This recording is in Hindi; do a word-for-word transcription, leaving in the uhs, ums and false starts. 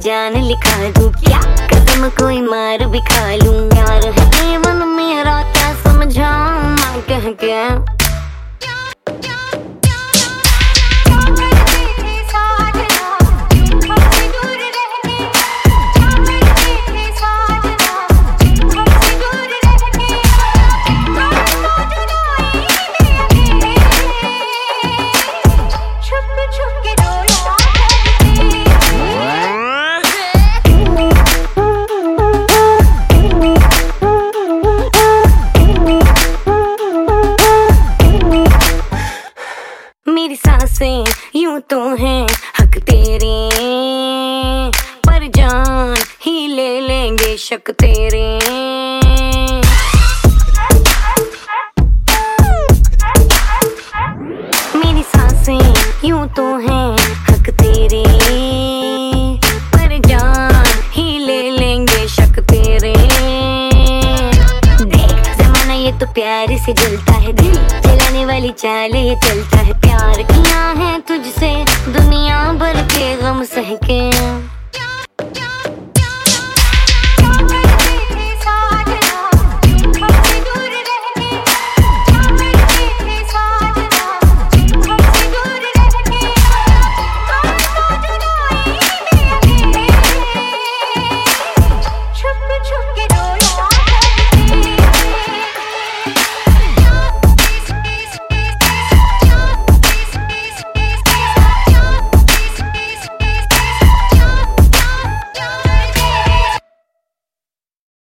जान लिखा दूं, क्या कसम कोई मार भी खा लूं। यार है ये मन मेरा क्या समझाऊं मैं कह के। मेरी सांसें यूं तो हैं हक तेरे, पर जान ही ले लेंगे शक तेरे। मेरी सांसें यूं तो हैं हक तेरे, पर जान ही ले लेंगे शक तेरे। देख जमाना ये तो प्यार से जलता है, दिल जलाने वाली चाल ये चलता है। प्यार किया है